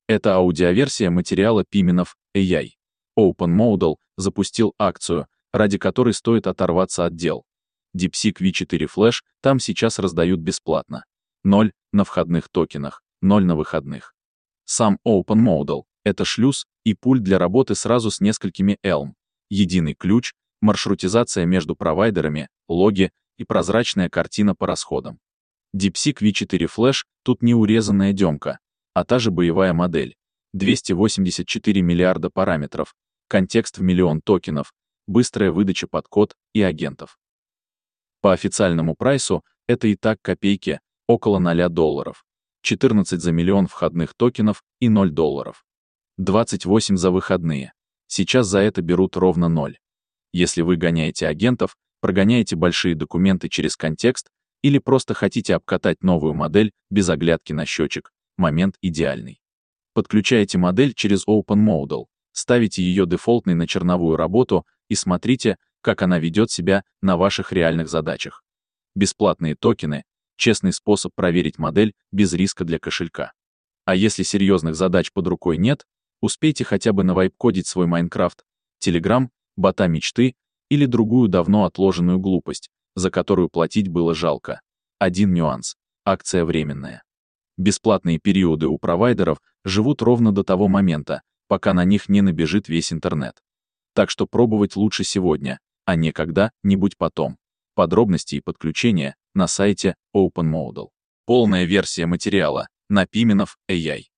Это аудиоверсия материала Piminov AI. OpenModal запустил акцию, ради которой стоит оторваться от дел. DeepSeek V4 Flash там сейчас раздают бесплатно. 0 на входных токенах, 0 на выходных. Сам OpenModal — это шлюз и пульт для работы сразу с несколькими Elm. Единый ключ, маршрутизация между провайдерами, логи и прозрачная картина по расходам. DeepSeek V4 Flash тут не урезанная демка, а та же боевая модель. 284 миллиарда параметров, контекст в миллион токенов, быстрая выдача под код и агентов. По официальному прайсу это и так копейки, около $0. 14 за миллион входных токенов и $0. 28 за выходные. Сейчас за это берут ровно 0. Если вы гоняете агентов, прогоняете большие документы через контекст или просто хотите обкатать новую модель без оглядки на счетчик, момент идеальный. Подключаете модель через OpenModal, ставите ее дефолтной на черновую работу и смотрите, как она ведет себя на ваших реальных задачах. Бесплатные токены — честный способ проверить модель без риска для кошелька. А если серьезных задач под рукой нет, успейте хотя бы навайп-кодить свой Майнкрафт, Telegram, бота мечты или другую давно отложенную глупость, за которую платить было жалко. Один нюанс — акция временная. Бесплатные периоды у провайдеров живут ровно до того момента, пока на них не набежит весь интернет. Так что пробовать лучше сегодня, а не когда-нибудь потом. Подробности и подключения на сайте OpenModal. Полная версия материала на Piminov AI.